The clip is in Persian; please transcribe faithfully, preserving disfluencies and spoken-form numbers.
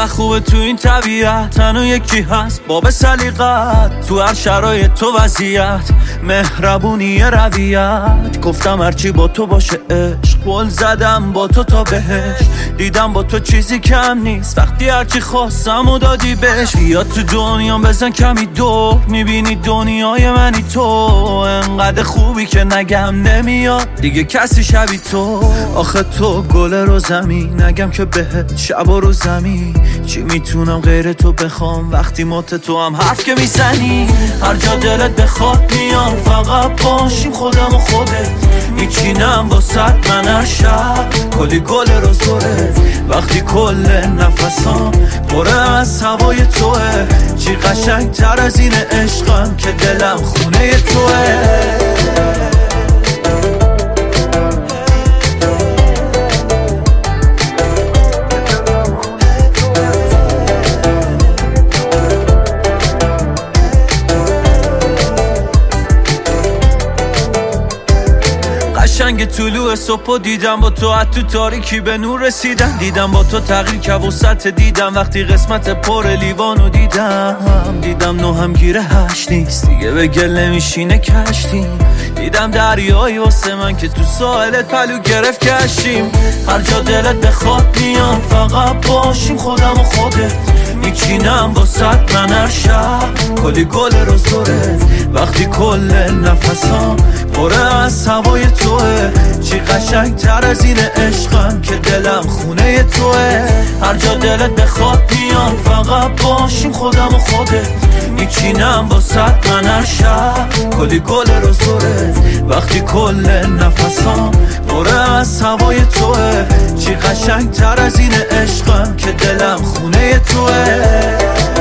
چقدر خوبه تو این طبیعت، تنها یکی هست باب سلیقت، تو هر شرایط تو وضعیت، مهربونی رویت. گفتم هرچی با تو باشه عشق، قول زدم با تو تا بهش، دیدم با تو چیزی کم نیست، وقتی هرچی خواستم و دادی بهش. بیا تو دنیا بزن کمی دور، میبینی دنیای منی تو، انقدر خوبی که نگم نمیاد دیگه کسی شبی تو. آخه تو گل رو زمین، نگم که بهت شب و رو زمین، چی میتونم غیر تو بخوام وقتی مات تو هم حرف که میزنی. هر جا دلت بخواد میام، فقط باشیم خودم و خودت، میچینم واسد من هر شب کلی گل رو زوره، وقتی کل نفسام پره از هوای توه. چی قشنگ تر از این عشقم که دلم خونه توه. قشنگ طلوع صبح دیدم با تو، از تو تاریکی به نور رسیدم، دیدم با تو تغییر که وسط دیدم، وقتی قسمت پر لیوانو دیدم، دیدم نو هم گیره هشت نیست دیگه، به گل نمیشینه کشتیم، دیدم دریایی واسه من که تو ساحلت پلو گرفت کشیم. هر جا دلت بخواد میام، فقط باشیم خودم و خودت، میچینم واسد من هر شب کلی گل رو زوره، وقتی کل نفسام پره از هوای توه. چی قشنگ تر از این عشقم که دلم خونه توه. هر جا دلت بخواد میام، فقط باشیم خودم و خودت، میچینم واسد من هر شب کلی گل رو زوره، وقتی کل نفسام پره از هوای توه. چی قشنگ تر از این عشقم که دلم خونه توه.